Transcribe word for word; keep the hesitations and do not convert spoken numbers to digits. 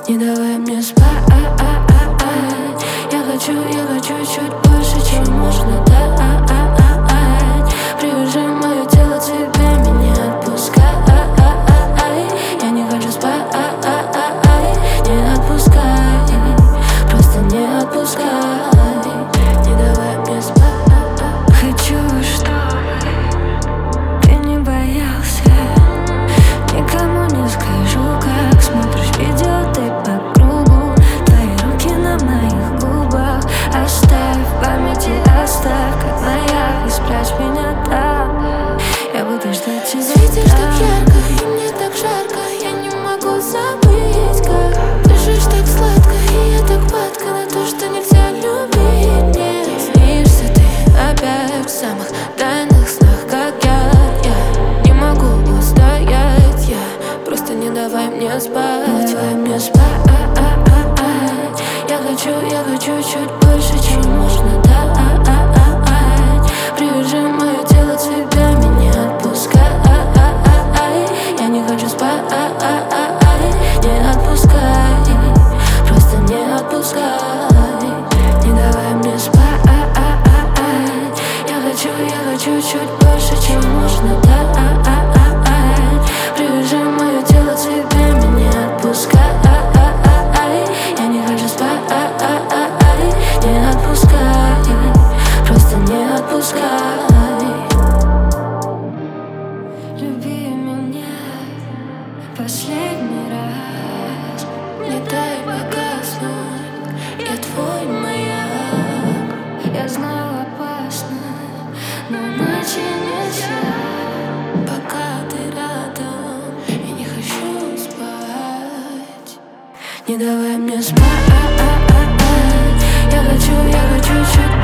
Не давай мне спать. Я хочу, я хочу чуть больше, чем можно дать. Привяжи мое тело к тебе, меня отпускай. Я не хочу спать, не отпускай, просто не отпускай. Не давай мне спать. Хочу, чтобы ты не боялся. Никому не скажу, как смотришь видео ты по кругу. Твои руки на моих губах. Оставь в памяти, оставь, как маяк, и спрячь меня там. Я буду ждать тебя. Светишь так ярко, и мне так жарко. Я не могу забыть, как дышишь так сладко, и я так падка на то, что нельзя любить. Мне снишься ты опять в самых тайных снах, как я. Я не могу устоять, я просто не давай мне спать. Не давай мне спать. Я хочу, я хочу чуть больше, чем можно дать. Привяжи мое тело к тебе, меня отпускай. Я не хочу спать, не отпускай, просто не отпускай. Не давай мне спать. Я хочу, я хочу чуть больше, чем можно дать. Привяжи мое тело к тебе, меня отпускай. Я не хочу спать, не отпускай, просто не отпускай. Люби меня последний раз. Не дай погаснуть, я твой маяк. Я знаю, опасно, но иначе нельзя. Пока ты рядом, я не хочу спать. Не давай мне спать. Я хочу, я хочу чуть